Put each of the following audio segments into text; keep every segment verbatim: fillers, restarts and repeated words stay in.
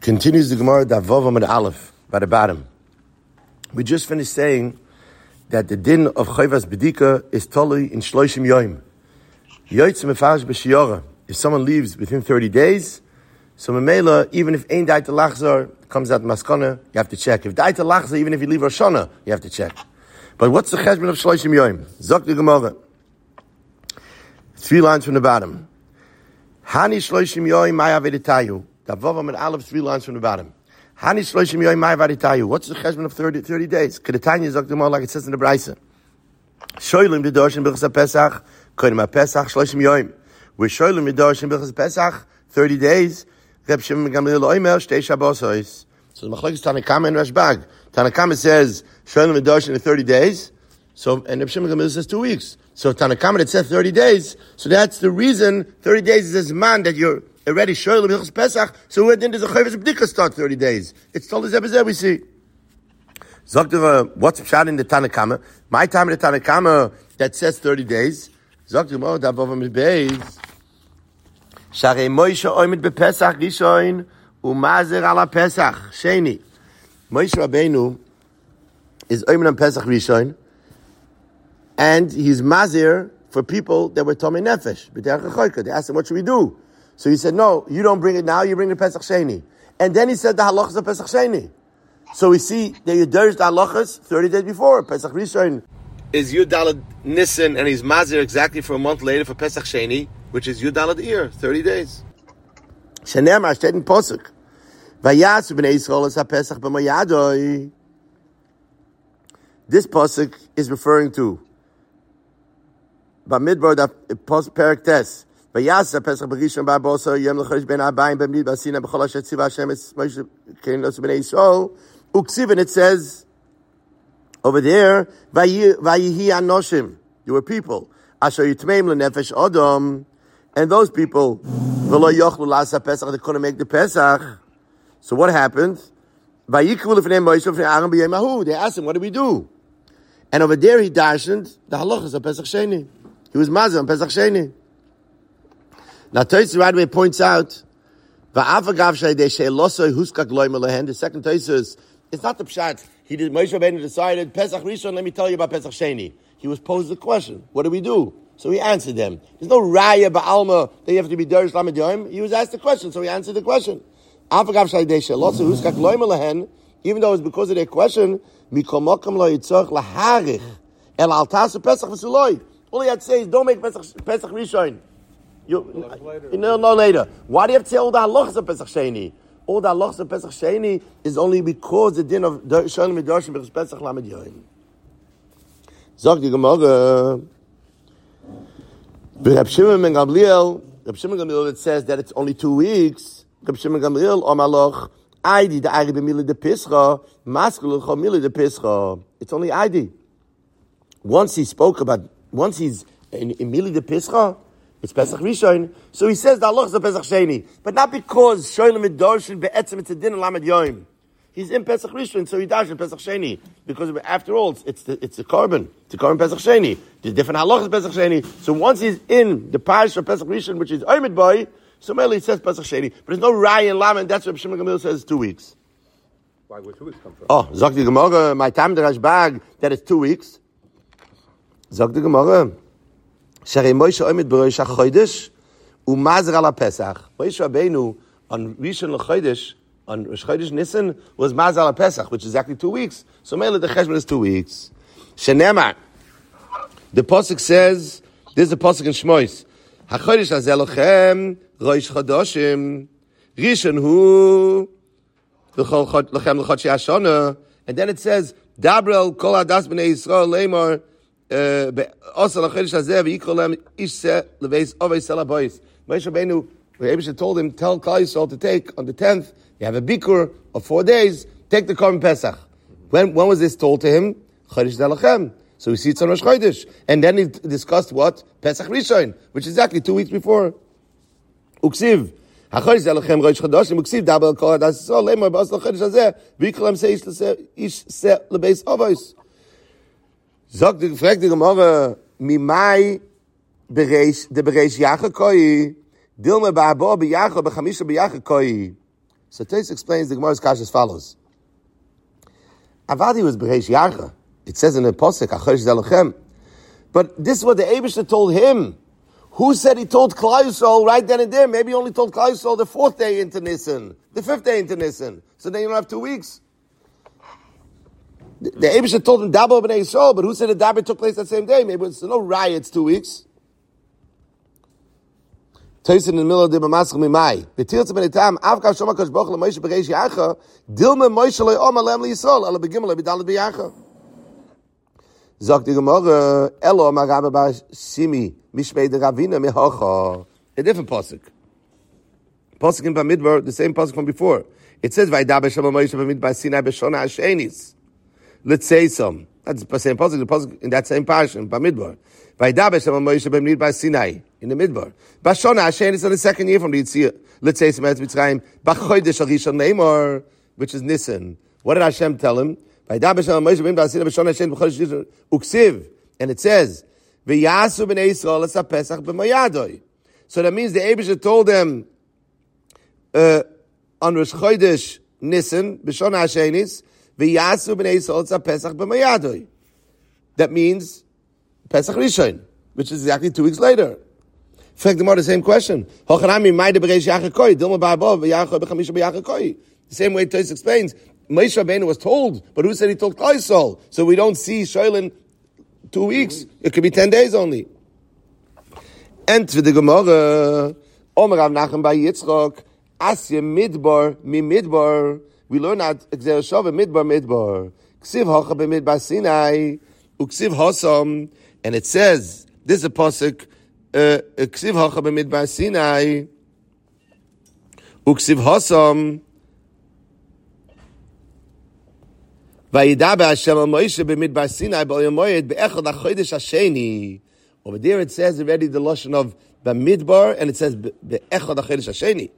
Continues the Gemara Davav Amid Aleph by the bottom. We just finished saying that the din of Chayvas Bedika is totally in Shloshim Yoim. Yoitz Mefarish B'Shiyora. If someone leaves within thirty days, so Memela, even if Ein Daita Lachzor comes out Maskana, you have to check. If Daita Lachzor, even if you leave Rosh Hashanah, you have to check. But what's the cheshbon of Shloshim Yoim? Zok the Gemara. Three lines from the bottom. Hani Shloshim Yoim Maya Veditayu. Davav Amid Aleph, three lines from the bottom. Hani Shloshim Yoim Maya Veditayu. What's the cheshbon of thirty, thirty days? Kedetanya Zok the Gemara, like it says in the Braisa. Shoylim B'Doshim B'Chas HaPesach, Kodim HaPesach Shloshim Yoim. We're Shoylim B'Doshim B'Chas HaPesach, thirty days. Reb Shimon Gamliel Oimer Shtei Shabbosos. So the Machlokes Tanakama and Rashbag. Tanakama says Shoylim B'Doshim in thirty days. So and Reb Shimon Gamliel says two weeks. So Tanakama that says thirty days. So that's the reason thirty days is a man that you're already Shoylim B'Chas Pesach. So where then does a Chayvas B'Dika start thirty days? It's told us every we see. Zoktiva, what's shot in the Tanakama? My time in the Tanakama that says thirty days. Zoktiva, Davav Amid Beis. Sharei Moshe Oimid BePesach Rishon uMazer ala Pesach Sheni. Moshe Rabbeinu is Oimid on Pesach Rishon, and he's Mazer for people that were Tomei Nefesh. They asked him, what should we do? So he said, no, you don't bring it now, you bring the Pesach Sheni. And then he said the halachas of Pesach Sheni. So we see that you dersh the halachas thirty days before. Pesach Rishon is Yud Nisan, and he's Mazer exactly for a month later for Pesach Sheni, which is Yud Daled Iyar, thirty days. Shenemar steht in Posuk. Vayasu b'nei Yisrael es ha-Pesach b'mayadoi. This Posuk is referring to Bamidbar da Perak Tes. Vayasu ha-Pesach b'rishon ba'boso yom l'chodesh ben abayim b'mnid b'asina b'chol asher tziva Hashem es Moshe kein los b'nei Yisrael. Uksiv, and it says over there, Vayihi anoshim. You were people. Asher yitmeim l'nefesh odom. And those people, they couldn't make the Pesach. So what happened? They asked him, what do we do? And over there he darshened the halachas of Pesach Sheni. He was Mazah on Pesach Sheni. Now Tosfos right away points out, the second Tosfos, it's not the pshat. He did, Moshe Rabbeinu decided, Pesach Rishon, let me tell you about Pesach Sheni. He was posed the question, what do we do? So he answered them. There's no raya ba'alma that you have to be derish lamed yoim. He was asked the question, so he answered the question. Even though it's because of their question, all he had to say is, don't make Pesach, Pesach Rishon. You, you know, no later. Why do you have to say all the halachas of Pesach Sheni? All the halachas of Pesach Sheni is only because the din of Sholim Midoshim because Pesach lamed yoim. Zog the Gemara. But Reb Shimon ben Gamliel, Reb Shimon ben Gamliel, it says that it's only two weeks. Reb Shimon ben Gamliel, Omaloch, Aidi, the Aidi b'mili de Pischa, Maskul l'chomili de Pischa. It's only Aidi. Once he spoke about, once he's in, in Mili de Pischa, it's Pesach Rishon. So he says the halachas of Pesach Sheni. But not because Shoylim Midorshin be'etzim, it's a din lamed yoim. He's in Pesach Rishon, so he dash in Pesach Sheni. Because after all, it's, it's the, it's the carbon. It's the carbon Pesach Sheni. There's different halachas Pesach Sheni. So once he's in the parish of Pesach Rishon, which is Oimid Boy, so mainly he says Pesach Sheni. But there's no Raya and Lama, and that's what Shimon Gamliel says two weeks. Why would two weeks come from? Oh, Zok the Gemara, my time the Rashbag, that is two weeks. Zok the Gemara. Sharei Moshe Oimid B'Rosh HaChodesh, uMazer ala Pesach. Moshe Rabbeinu, on Rishon l'Chodesh, on Rosh Chodesh Nisan, was Mazer ala Pesach, which is exactly two weeks. So mainly the cheshbon is two weeks. Shenemar. The Pasuk says, this is the Pasuk in Shmois. HaChodesh hazeh lochem Rosh Chodoshim. Rishon hu lochem l'chodshei Hashana. And then it says, Dabrel kol hadas b'nei Yisrael leimor osa l'chodesh hazeh v'yikol lem ish se leveis ovei sel habois. Moshe Rabbeinu, Rebbe told him, tell Klal Yisrael to take on the tenth, you have a bikur of four days, take the Korban Pesach. When when was this told to him? Chodesh Zalachem. So we see it's on Rosh Chodesh. And then he discussed what? Pesach Rishon, which is exactly two weeks before. Uksiv. HaChodesh Zalachem Rosh Chodesh, Uksiv Dabel Kol Hadas Yisrael Leimor B'Os L'Chodesh Hazeh V'Yikol Lem Se Ish Se Lebeis Avos. Zog the gefragt the Gemara Mimai Bereish de Bereish Yachakoi Dilma Ba'abo B'Yacha B'Chamisha B'Yacha Koi. So Tais explains the Gemara's Kash as follows. Avadi was Bereish Yarcha. It says in the Posek, Achosh Zelochem. But this is what the Eibishter told him. Who said he told Klal Yisrael right then and there? Maybe he only told Klal Yisrael the fourth day into Nisan, the fifth day into Nisan. So then you don't have two weeks. The, the Eibishter told him Dabo b'nei Yisrael, but who said the Dabar took place that same day? Maybe it's no riots, two weeks. Tosin in the middle of the Bamaskal Mimai. Betiltz ben Etam, Avkav Shoma Kosh Boch LeMoshe Bereish Yarcha, Dilma Moshe LeOma Lem LeYisrael, Ala Begimel LeBidal LeBiyarcha. Zok the Gemara, Elo Marabba Bar Simi, Mishmei de Ravina Mehocha. A different pasuk. Pasuk in Bamidbar, the same pasuk from before. It says, Vaydaber Shema Moshe Bamidbar Sinai B'Shona Hashenis. Let's say some. That's the same pasuk, the pasuk in that same parsha, Bamidbar. Vaydaber Shema Moshe Bamidbar Sinai. In the Midbar. Bashona Hashem is on the second year from the Yitzhak. Let's say some Eretz Mitzrayim. B'chodesh Rishon Neimor, which is Nisan. What did Hashem tell him? And it says, V'yasu b'nei Yisrael es ha-Pesach b'mayadoi. So that means the Eibishter told them uh, on Rosh Chodesh Nisan, B'shona Hashenis, V'yasu b'nei Yisrael es ha-Pesach b'mayadoi. That means Pesach Rishon, which is exactly two weeks later. In fact, the same question. The same way Tos explains, Moshe Rabbeinu was told, but who said he told Klal Yisrael? So we don't see Shoylin two weeks. It could be ten days only. And to the Gemara, Omer Rav Nachman by Yitzchok, Asya Midbar, Mi Midbar. We learn that Gzer Shava Midbar Midbar. Ksiv Hocha b'Midbar Sinai, Uksiv Hosam, and it says, this is a pasuk. Ksiv Hocha b'Midbar Sinai, Uksiv Hosam, Vayidaber Hashem al Moshe b'Midbar Sinai b'Oyam Moed be'echad hachodesh hasheni. Over there it says already the lashon of b'Midbar, and it says be'echad hachodesh hasheni.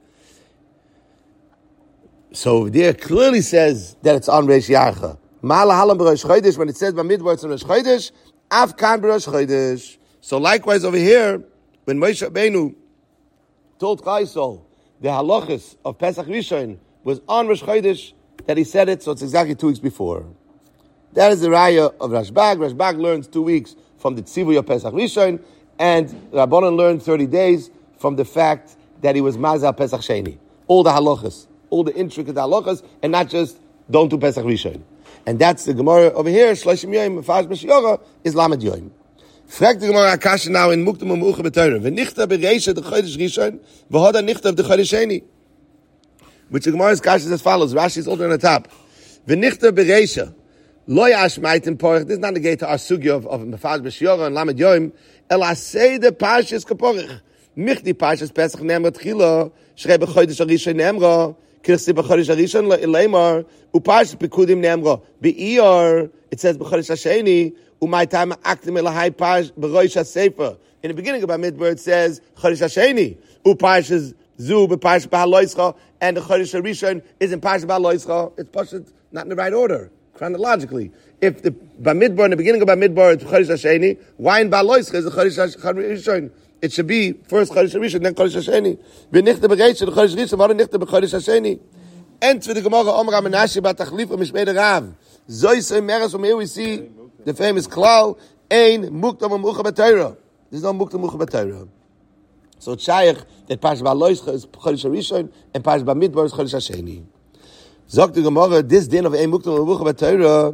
So over there it clearly says that it's on Reish Yarcha. Ma'ala halam b'Rosh Chodesh, when it says b'Midbar it's on Rosh Chodesh, Av kan b'Rosh Chodesh. So likewise over here, when Moshe Rabbeinu told Klal Yisrael the halachas of Pesach Rishon was on Rosh Chodesh, that he said it, so it's exactly two weeks before. That is the raya of Rashbag. Rashbag learns two weeks from the tzivui of Pesach Rishon, and Rabbanan learned thirty days from the fact that he was Mazal Pesach Sheni. All the halachas, all the intricate halachas, and not just don't do Pesach Rishon. And that's the Gemara over here, Shloshim Yom, Mefash B'Shiora, is Lamed Yom. Fragt the Gemara Akasha now in Muktam and Meucha B'Torah. V'nichta b'reisha de Chodesh Rishon, v'hoda nichta de Chodesh Sheni. Which the Gemara's Kasha is as follows. Rashi is older on the top. V'nichta b'reisha, lo yashmaitim porach. This is not negate to our sugya of, of Mefash B'Shiora and Lamed Yom. El asei de Parshas kaporach. Michti Parshas Pesach nemra tchila, shrei b'Chodesh Rishon nemra, kirsi b'Chodesh Rishon le'lemar, u'Parshas Pekudim nemra, b'Iyar, it says b'Chodesh Hasheni, u'may time aktim elahai Parsh b'Rosh HaSefer. In the beginning of Bamidbar it says Chodesh Hasheni, u'Parshas Zu b'Parshas B'Haloischa, and the Chodesh Rishon is in Parshas B'Haloischa. It's Pashut not in the right order, chronologically. If the Bamidbar, in the beginning of Bamidbar, it's Chodesh Hasheni, why in B'Haloischa is the Chodesh Rishon? It should be first Chodesh Rishon, then Chodesh Hasheni. V'nichta b'Reisha, the Chodesh Rishon, v'ara nichta b'Chodesh Hasheni. Enter the Gemara, Omer HaMenashe b'Tachlif u'Mishmei Rav. Zoyse Meres, from here we see the famous Klal, Ein Muktam u'Meucha B'Torah. There's no Muktam u'Meucha B'Torah. So it's Shaykh that Parshas B'Haloischa is Chodesh Rishon and Parshas B'Midbar is Chodesh Hasheni. Zok the Gemara, this din of Ein Muktam u'Meucha B'Torah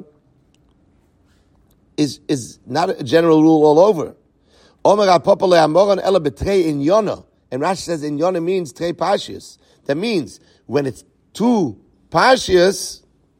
is is not a general rule all over. Omer HaPopa le'amoran ela b'trei in Yonah, and Rashi says in Yonah means trei parshias. That means when it's two parshias,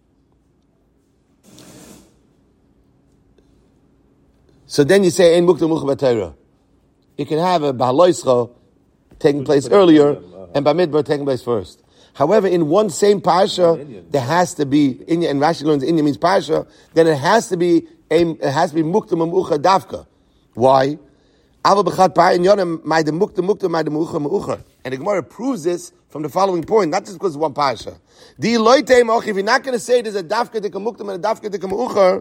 so then you say Ein Muktam u'Meucha B'Torah. You can have a B'Haloischa taking place earlier and B'Midbar taking place first. However, in one same parsha, there has to be, Inya, and Rashi learns Inya means parsha, then it has to be a, it has to be Muktam u'Meucha Davka. Why? And the Gemara proves this from the following point, not just because it's one parsha. If you're not going to say there's a Davka Dika Muktam and a Davka Dika Meucha,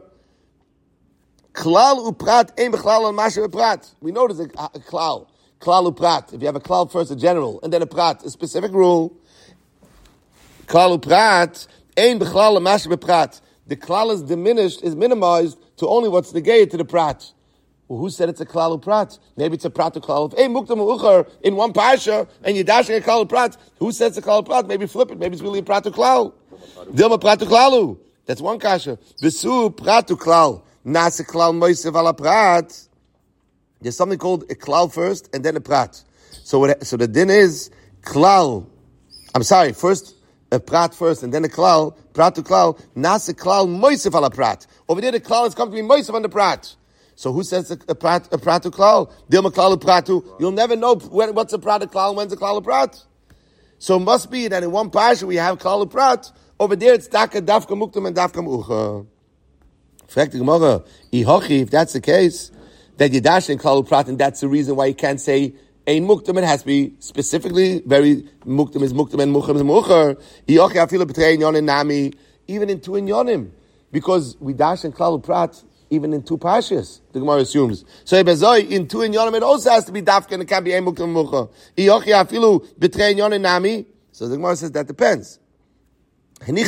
Klal uprat ein b'chlal al mashe uprat. We know there's a, a, a klal, klal uprat. If you have a klal first, a general, and then a prat, a specific rule. klal uprat, ein bechlal mash beprat. The klal is diminished, is minimized to only what's negated to the prat. Well, who said it's a klal uprat? Maybe it's a prat to klal. Hey, muktam ucher in one parsha, and you're dashing a klal uprat. Who says it's a klal uprat? Maybe flip it. Maybe it's really a prat to klal. Dilma prat to klalu. That's one kasha. V'su prat to klal. Nas a klal moisev ala prat. There's something called a klal first, and then a prat. So what, so the din is klal. I'm sorry, first a prat first, and then a klal. Prat to klal. Nas a klal moisev ala prat. Over there, the klal is come to be moisev on the prat. So who says a, a prat a prat to klal? Dilma klal pratu. You'll never know when, what's a prat to klal and when's a klal prat. So it must be that in one parsha we have klal prat. Over there it's dafka dafka muktam and dafka mucha. Fragt the Gemara, ihochi, if that's the case, that you dash in klal prat, and that's the reason why you can't say ein muktam. It has to be specifically very muktam is muktam and mucha is mucha. Ihochi afilu b'trei inyonim nami, even in two inyonim, because we dash in klal prat even in two parshas. The Gemara assumes. So in two inyonim it also has to be dafka, and it can't be ein muktam mucha. Ihochi afilu b'trei inyonim nami. So the Gemara says that depends. If the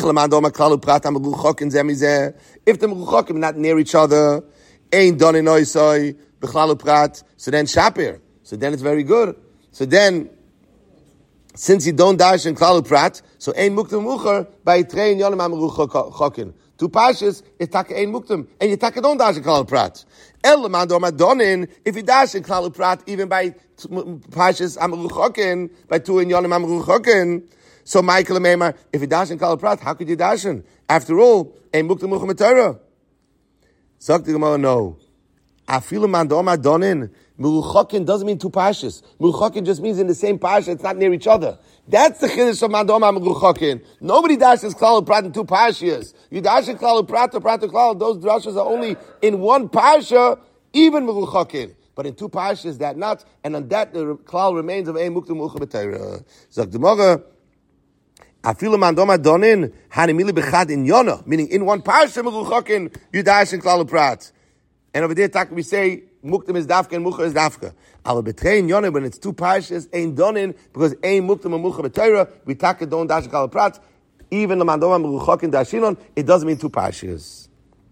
meruchokim not near each other, ain't done in oisoi, b'chlalu prat, so then shapir. So then it's very good. So then, since you don't dash in klalu prat, so ain't muktam mucher by trein yonim meruchokin. Two pashas, it's taka ain't muktam, and you taka don't dash in klalu prat. El mando madonin, if you dash in klalu prat, even by pashas meruchokin, by two in yonim meruchokin. So Michael Meimar, if you dash in Klal Prat, how could you dash in? After all, ein muktam mucha metorah. Sagt the Gemara, no. Afilu man doma donin. Meruchokin doesn't mean two pashas. Meruchokin just means in the same pasha, it's not near each other. That's the chiddush of man doma meruchokin. Nobody dashes Klal Prat in two pashas. You dash in Klal Prat to Prat to Klal, those drashas are only in one pasha, even meruchokin. But in two pashas, that not, and on that the Klal remains of ein muktam mucha metorah. Sagt the Gemara, Afilu mandoma donin hanimili bechad in yona, meaning in one parsha meruchokin you dash in klal prat, and over there tak we say muktam is dafka and mucha is dafka. Al betray in yona when it's two parshas ein donin because ein muktam and mucha b'teira we tak don't dash in klal prat. Even the mandoma meruchokin dashinon it doesn't mean two parshas.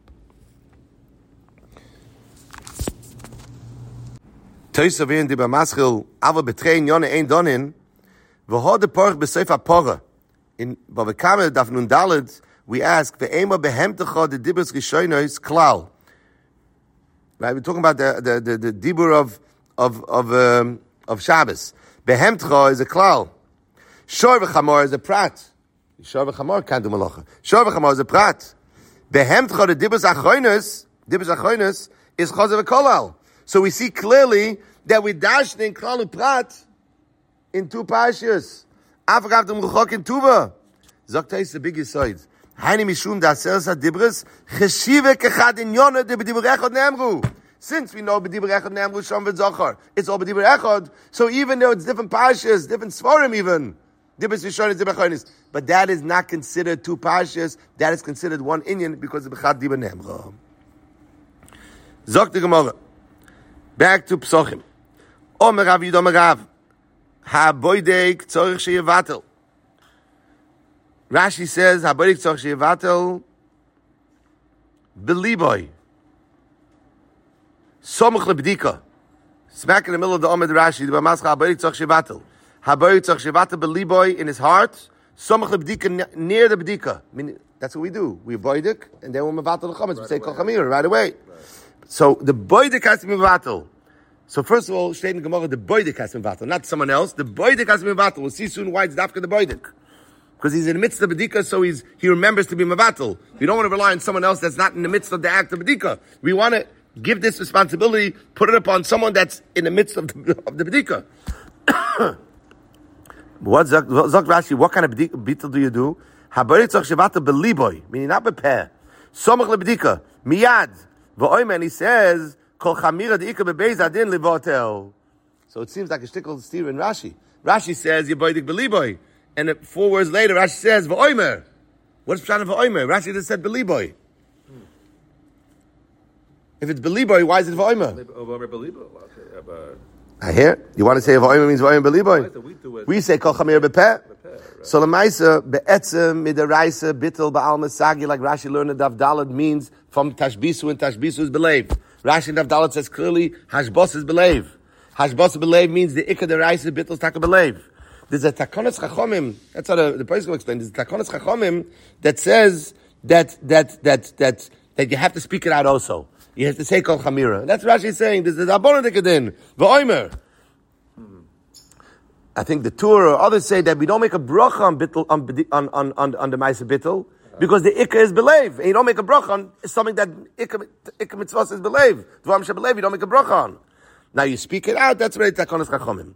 Toisavin di b'maschil al betray in yona ein donin v'hod the porch b'seif ha'porah. In Bava Kameh Daf Nun Daled, we ask ve'ema behemtecha the dibur rishonos klal. Right, we're talking about the the the, the dibur of of of um, of Shabbos. Behemtecha is a klal. Shor v'chamor is a prat. Shor v'chamor can't do malacha. Shor v'chamor is a prat. Behemtecha the dibur achronos, dibur achronos is chazav v'kolal. So we see clearly that we dashed in klal prat in two parshas. Afagav dem Ruchokin Tuva. Sagt er ist the biggest side. Heini mishum da selsa dibres cheshive kechad in yona de b'dibur echad ne'emru. Since we know b'dibur echad ne'emru shom v'zochar, it's all b'dibur echad. So even though it's different parshas, different svarim even, dibres rishonis, dibur achonis, but that is not considered two parshas. That is considered one inyan because of b'chad dibur ne'emru. Sagt the Gemara. Back to Psochim. Omer Rav Yud Omer Rav. Ha-boidek tzorich sheyevatel. Rashi says, ha-boidek tzorich sheyevatel beliboy. Somach lebdika. Smack in the middle of the Omed Rashi, the Bamaska ha-boidek tzorich sheyevatel. Ha-boidek tzorich sheyevatel beliboy in his heart. Somach lebdika near the bdika. I mean, that's what we do. We boidek, and then we mevatel the chametz. We say kol chamir right away. Right. So the boidek has to be mevatel. So first of all, Shteit in Gemara, the boidek has to be mevatel, not someone else. The boidek has to be mevatel. We'll see soon why it's dafka the boidek. Because he's in the midst of bedika, so he's, he remembers to be mevatel. We don't want to rely on someone else that's not in the midst of the act of bedika. We want to give this responsibility, put it upon someone that's in the midst of the, of the bedika. What Zak Rashi, what kind of beetle do you do? Habarit tzach shevata beliboy, meaning not bepeh. Somach lebedika, miyad. V'oimen, he says, kol chamira deika bebeis adin livotel. So it seems like a shtickle steer in Rashi. Rashi says, Yeboidik beliboy. And four words later, Rashi says, v'oimer. What's pshat of v'oimer? Rashi just said beliboy. Hmm. If it's beliboy, why is it v'oimer? I hear. You want to say v'oimer means v'oimer beliboy? We say kol chamira bepeh. So the Maisa be'etzem midaraisa bittel ba'al masagi, like Rashi learned in Daf Daled, means from tashbisu, and tashbisu is believe. Rashi in Daf Daled says clearly hashbos is believe. Hashbos believe means the ikka deraisa bittel taka believe. There's a takonos chachomim. That's how the, the person will explain. There's a takonos chachomim that says that that that that that you have to speak it out also. You have to say kol chamira. That's Rashi saying. There's a dabon dekadin v'oimer. I think the Torah or others say that we don't make a bracha on bittul on on on on, on the ma'aseh bittul because the ikka is believe, and you don't make a bracha on something that ikka ikka mitzvah is believe. Dvarim shebelieve, you don't make a bracha on. Now you speak it out. That's really takonos chachomim.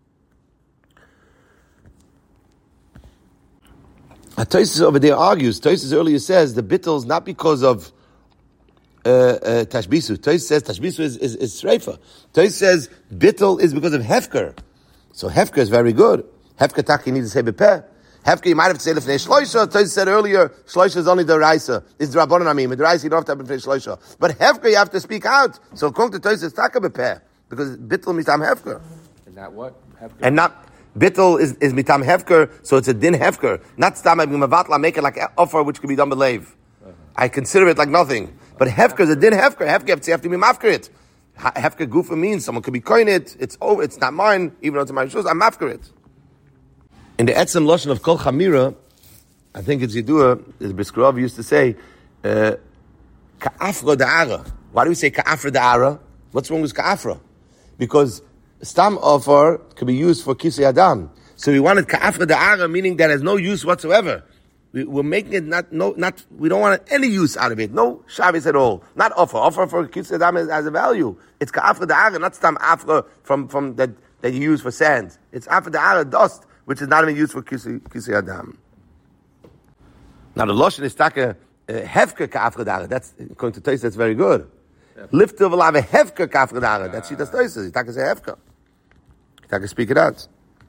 Tosfos over there argues. Tosfos earlier says the bittul is not because of uh, uh, tashbisu. Tosfos says tashbisu is is, is sreifa. Tosfos says bittul is because of hefker. So hefker is very good. Hefker taki you need to say bepeh. Hefker you might have to say lefnei shloisha. Tosfos said earlier shloisha is only the raisa. It's the rabbanon amim. The raisa you don't have to have lefnei shloisha. But hefker you have to speak out. So according to Tosfos taka bepeh because bittul means tam hefker. And not what hefker. And not. Bittul is, is mitam hefker, so it's a din hefker. Not stam mavatla, make it like offer, which could be done believe. Uh-huh. I consider it like nothing. But hefker is a din hefker. Hefker, you have to be mafker it. Hefker gufa means someone could be coin it. It's over. It's not mine, even though it's my shoes. I'm mafker it. In the etzem lashon of kol chamira, I think it's Yidua, as Briskerov used to say, uh, ka'afra da'ara. Why do we say ka'afra da'ara? What's wrong with ka'afra? Because stam offer can be used for kisei adam. So we wanted ka'afra da'ara, meaning that has no use whatsoever. We, we're making it not, no, not, we don't want any use out of it. No shavis at all. Not offer. Offer for kisei adam has, has a value. It's ka'afra da'ara, not stam afra from, from that, that you use for sand. It's afra da'ara, dust, which is not even used for kisei, kisei adam. Now the lashon is taka, hefker ka'afra da'ara. That's, according to Tosfos, that's very good. Lift of a hefker ka'afra da'ara. That's she does Tosfos. Taka say hefker. I can speak it out.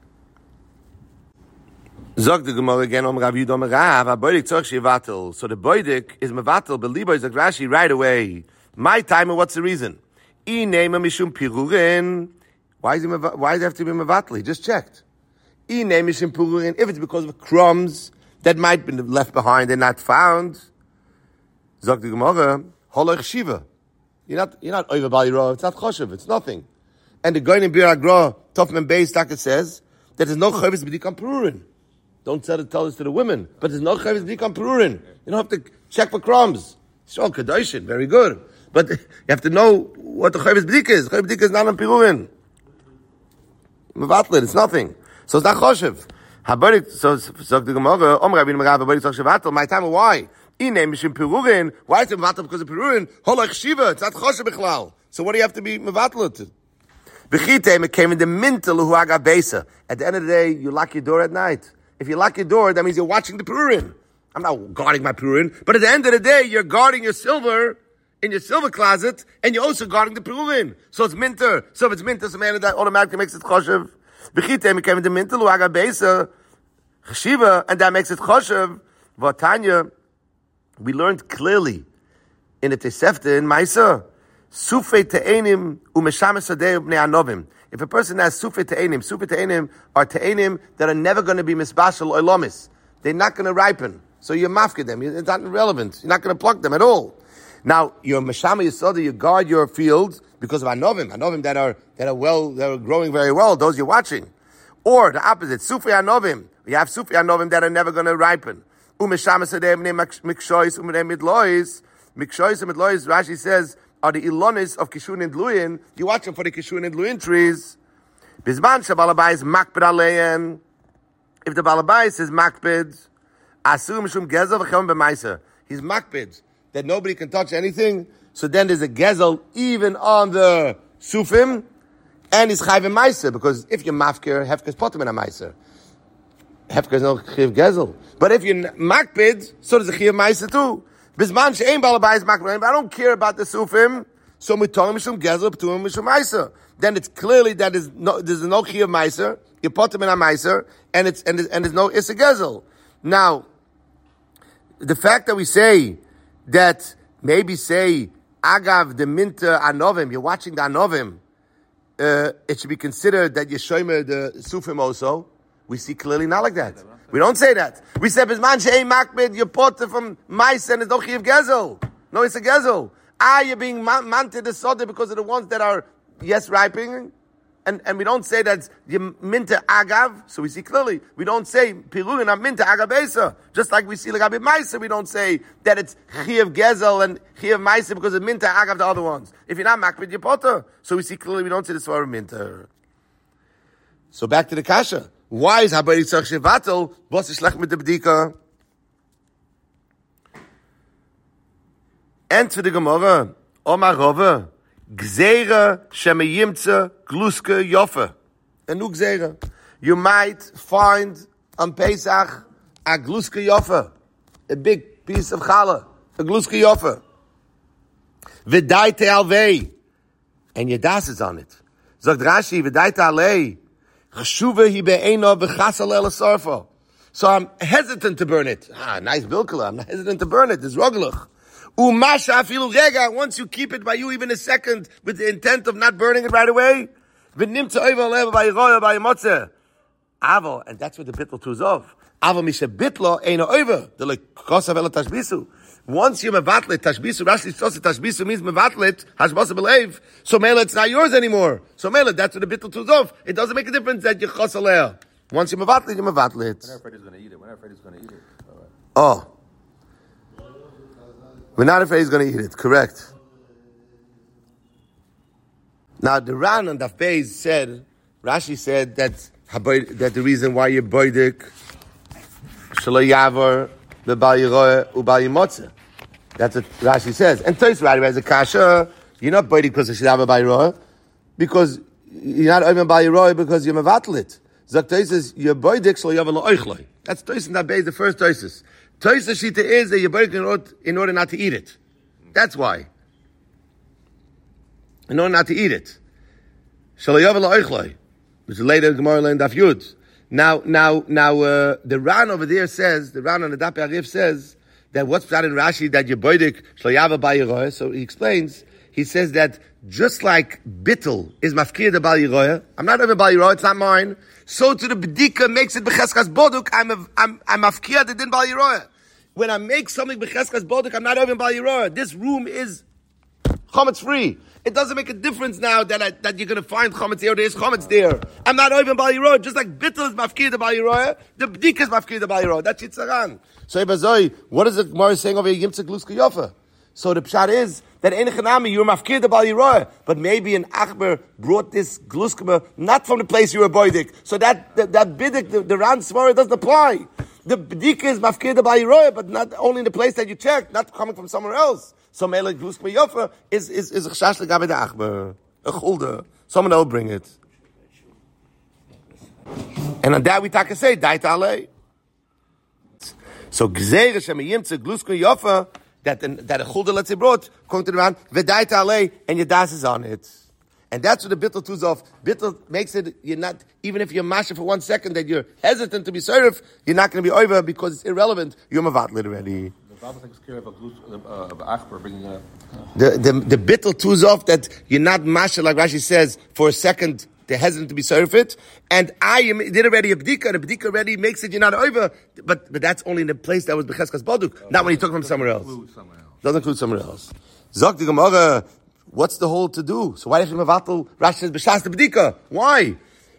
Zog the Gemara again, Om Rav Yudom Rav, a boidik tzorch shevatel. So the boidik is mevatel, but libo is like Rashi right away. My timer, what's the reason? I name mishum pirurin. Why is he, why does it have to be mevatel? He just checked. I name mishum pirurin. If it's because of crumbs that might be left behind and not found. Zog the Gemara, holoch shiva. You're not, you're not over bali roh. It's not choshev. It's nothing. And the Goyin in Bir Agra, Tofman Beis Taka says that there's no chavis b'dikam perurin. Don't tell, tell this to the women, but there's no chavis b'dikam perurin. You don't have to check for crumbs. It's all kedoshin, very good. But you have to know what the chavis b'dika is. Chavis b'dika is not on perurin. Mevatlet, it's nothing. So it's not choshev. Habarik, so, so the Gemara, Om Rabbi Merav, Habarik Tzach Shevatel, my time, why? Ine mishim perurin. Why is it mevatel because of perurin? Holach shiva, it's not choshev b'chlal. So what do you have to be mevatlet? At the end of the day, you lock your door at night. If you lock your door, that means you're watching the Purim. I'm not guarding my Purim, but at the end of the day, you're guarding your silver in your silver closet, and you're also guarding the Purim. So it's minter. So if it's minter, so man, that automatically makes it choshev. And that makes it choshev. Vatanya, we learned clearly in the Tosefta in Maisa. Sufei te'enim u'meshames adei b'nei anovim. If a person has sufei te'enim, sufei te'enim are te'enim that are never going to be misbashal oilomis. They're not going to ripen. So you mafke them. It's not relevant. You're not going to pluck them at all. Now, your meshama yisoda, you guard your fields because of anovim. Anovim that are, that are well, that are growing very well, those you're watching. Or the opposite, sufei anovim. You have sufei anovim that are never going to ripen. U'meshames adei b'nei mikshois u'b'nei midlois. Mikshois and midlois, Rashi says, are the ilonis of Kishun and Luyin. You watch them for the Kishun and Luyin trees. Bizman shabalabais makbid alein. If the balabais is makbid, asum mishum gezel v'chem b'maiser. He's makbid that nobody can touch anything. So then there's a gezel even on the sufim, and he's chayv meiser because if you're mafker, hefker's potem in a meiser. Hefker's no chayv gezel. But if you're makbid, so there's a chayv meiser too. Bizman she'ein balabais makbid. I don't care about the sufim. So mitonim mishum gezel p'tumim mishum meiser. Then it's clearly that there's no there's no chiyuv meiser. You put them in a meiser, and it's and and there's no issa gezel. Now, the fact that we say that maybe say agav the minta anovim, you're watching the anovim, uh, it should be considered that you're shomer the sufim also. We see clearly not like that. We don't say that. We say, Bisman she'ei makbid, you put it from mice and it's no chiv gezel. No, it's a gezel. Ah, you're being manted the soda because of the ones that are, yes, ripening. And and we don't say that you minta agav, so we see clearly. We don't say pirulin am minta agabesa. Just like we see legabe ma'isa, we don't say that it's chiv gezel and chiv ma'isa because of minta agav the other ones. If you're not makbid, you're potter. So we see clearly we don't say this for minta. So back to the kasha. Why is habayit tzarich shevatel bos ishlech mit the bdika? Enter the Gemara. Omar Rove. Gzeira shemeyimtze gluske yofe. And nu gzeira. You might find on Pesach a gluske yofe. A big piece of challah. A gluske yofe. V'daite alvei. And your das is on it. Zogt Rashi, v'daite alei. Chshuva hi be'eno v'chasal el sarfa. So I'm hesitant to burn it. Ah, nice bilkala. I'm hesitant to burn it. It's rogelach. Umasha afilu rega, once you keep it by you even a second with the intent of not burning it right away. V'nimtza oiva leva by roya by motze. Avo, and that's what the bitl tuz of. Avo misha bitlo eino oiva. The like kosav ela tashbisu. Once you mevatlet tashbisu, Rashi says tashbisu means mevatlet hashbasa belev. So mele it's not yours anymore. So mele that's what the bitl tuz of. It doesn't make a difference that you chosaleh. Once you mevatlet, you mevatlet. We're not afraid he's going to eat it. We're not afraid he's going to eat it. Oh. We're not afraid he's going to eat it. Correct. Now, the Ran on Daf Beis said, Rashi said that that the reason why you're boidik shelo yavar b'bal yiroeh u'bal yimotze. That's what Rashi says. And Tos right away as a kasha, you're not boidik because of shelo yavar b'bal yiroeh, because you're not over b'bal yiroeh because you're mevatel it. Zok Tos says you're boidik shelo yavar lo'oichloi. That's Tos in Daf Beis, the first Tos. Toisa shita is that you're boidik in order not to eat it. That's why. In order not to eat it. Shalayav la'oichloi. Which is later Gemara learned Daf Yud. Now, now, now, uh, the Ran over there says, the Ran on the Daf Arif says, that what's that in Rashi, that you're boidik shalayav ba'yiroeh. So he explains, he says that just like bittul is mafkir the bal yiroeh, I'm not over bal yiroeh, it's not mine. So to the bedika makes it b'cheskas boduk, I'm a, I'm I'm mafkir the din bal yiroeh. When I make something b'cheskas boduk, I'm not over bal yiroeh. This room is chometz free. It doesn't make a difference now that I, that you're going to find chometz here. There's chometz there. I'm not over bal yiroeh. Just like bittul is mafkir the bal yiroeh, the bedika is mafkir the bal yiroeh. That's yitzaran. So Ibazoi, what is the Gemara saying over here? Yimtze gluska yofa. So the pshat is that in Chanami you're mafkir the bal yiroeh, but maybe an achber brought this gluskama not from the place you were boidik. So that that, that bidik, the, the round svara doesn't apply. The bidika is mafkir the bal yiroeh, but not only in the place that you checked, not coming from somewhere else. So mele gluskama yofa is is is a chash legabe the achber, a chulda. Someone else bring it. And on that we take a say dait alei. So gzeira shemiyimtze gluskama yofa. That that a chulda let's say brought, according to the man, v'daita alei, and your das is on it, and that's what the bittul tuz of. Bittul makes it you're not, even if you're masha for one second that you're hesitant to be served, you're not going to be over because it's irrelevant. You're mavatlit already. The the the bittul tuz of that you're not masha like Rashi says for a second. They're hesitant to be served, and I am did already a bdika, and a bdika already makes it you're not over, but but that's only in the place that was becheskas baduk, oh, not when you took from somewhere else. somewhere else. Doesn't include somewhere else. Zok the Gemara, what's the whole to do? So why does mevatel? Rashi says b'shas the bdika. Why?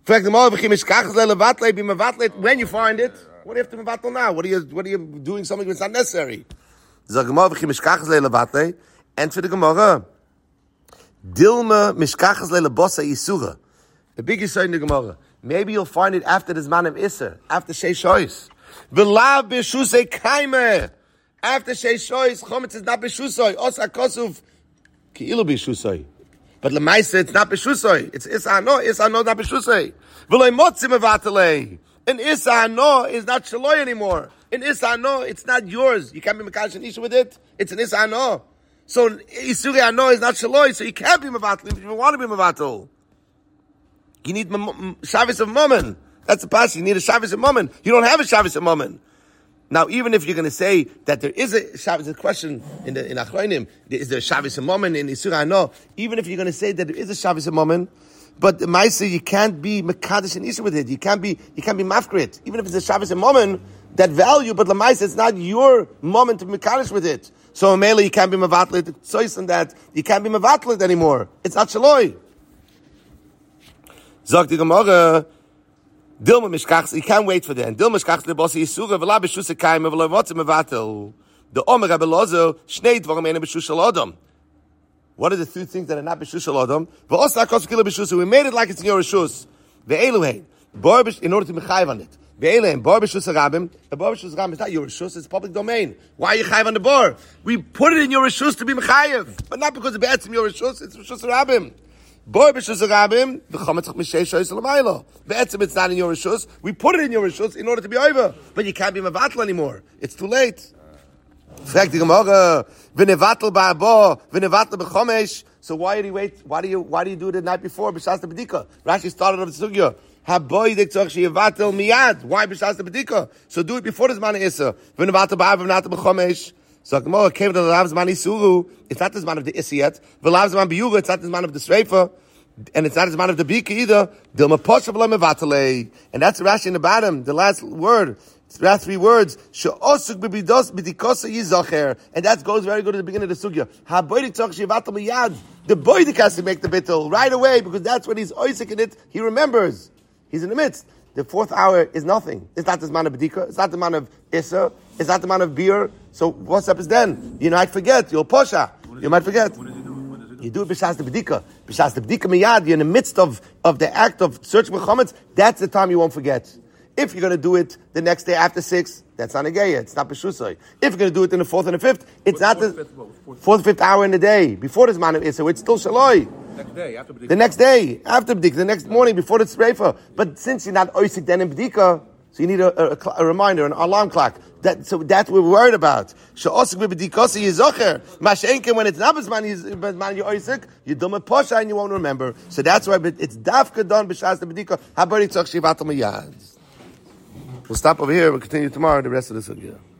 When you find it, what do you have to mevatel now? What are you what are you doing something that's not necessary? Zok Gemara v'chimish levatle, and for the Gemara, dilma mishkachas lebosa yisura. The biggest sign in the Gemara. Maybe you'll find it after the Zman of Isser, after Sheish Shois. V'lav b'shusay kaimer. After Sheish Shois, chometz is not b'shusay. Osa kosuf ki'ilu b'shusay. But l'maisa, it's not b'shusay. It's Issa no, Issa no, not b'shusay. V'loi motzi mevatalei. And Issa no is not shaloi anymore. In Issa no, it's not yours. You can't be mekadosh and isha with it. It's an Issa no. So Isuri no is not shaloi, so you can't be mevatal if you want to be mevatal. You need Shabbos of Mammon. That's the passage. You need a Shabbos of Mammon. You don't have a Shabbos of Mammon. Now, even if you're going to say that there is a Shabbos, a question in the in Achronim, is there a Shabbos of Mammon in Isur Hano? Even if you're going to say that there is a Shabbos of Mammon, But the Maisa, you can't be Mekadosh and Isha with it. You can't be, you can't be Mafkrit. Even if it's a Shabbos and Moment, that value, but the Maisa, it's not your moment to Mekadosh with it. So Mele, you can't be Mavatlit. So and that, you can't be Mavatlit anymore. It's not Shaloi. Zog the Gemara, Dilma Mishkachs, you can't wait for that. Dilma Mishkachs, the Bossi Yisura, Vela B'Shus HaKaim, Vela Votze Mevatel. The Omer Rabbi Lozo, Shnei Dvorim Eina B'Shus Shel Adam. What are the two things that are not B'Shus Shel Adam? V'Osa HaKos Kila B'Shus, we made it like it's in your Rishus. Ve'eluhein, Bar B'Shus, in order to be chayiv on it. Ve'eluhein, Bar B'Shus HaRabim, the Bar B'Shus HaRabim is not your Rishus, it's public domain. Why are you chayiv on the bar? We put it in your Rishus to be mechayiv, but not because it's in your Rishus, it's Rishus HaRabim. Bar B'Shus HaRabim, v'chometzach Mishei Shoyis L'maylo. Ve'etzim, it's not in your Rishus, we put it in your Rishus in order to be over, but you can't be mevatel anymore. It's too late. Fragt die Gemara, v'nevatel ba'abo, v'nevatel b'chomesh. So why did he wait? Why do you why do you do it the night before? B'shas the bedika. Rashi started off the sugya. Haboy dektzach sheyevatel miyad. Why b'shas the bedika? So do it before the zman issa. V'nevatel ba'abo, v'nevatel b'chomesh. So Gemara came to the lav zman isuru. It's not the zman of the issa yet. V'lav zman biyura. It's not the zman of the sreifa. And it's not the zman of the bika either. Dilma poshav le'mevatelei. And that's Rashi in the bottom. The last word. There are three words. She'osuk b'bidos b'dikosa yizacher. And that goes very good at the beginning of the sugya. Ha'boidik tzach shevatel miyad. The boidik has to make the bittul right away because that's when he's oisik in it. He remembers. He's in the midst. The fourth hour is nothing. It's not the man of bedika. It's not the man of issa. It's not the man of beer. So what's up is then? You might forget. You'll posha. You might forget. You do it b'shas the bedika. B'shas the bedika miyad. You're in the midst of, of the act of searching for chametz. That's the time you won't forget. If you're going to do it the next day after six, that's not a geya. It's not b'shusay. If you're going to do it in the fourth and the fifth, it's not the fourth, fifth hour in the day before this man of issa. It's still shaloi. Next day after B'dika. The next day after B'dika, the next morning before the tzreifa. But since you're not oisik then in B'dika, so you need a, a, a reminder, an alarm clock. That, so that's what we're worried about. She'osik b'b'dikosi yizocher. Mashenken, when it's not b'zman you're oisik, you do a posha and you won't remember. So that's why it's dafka done b'shas the B'dika. Habari tzach shivatel miyad. We'll stop over here. We'll continue tomorrow the rest of the sugya.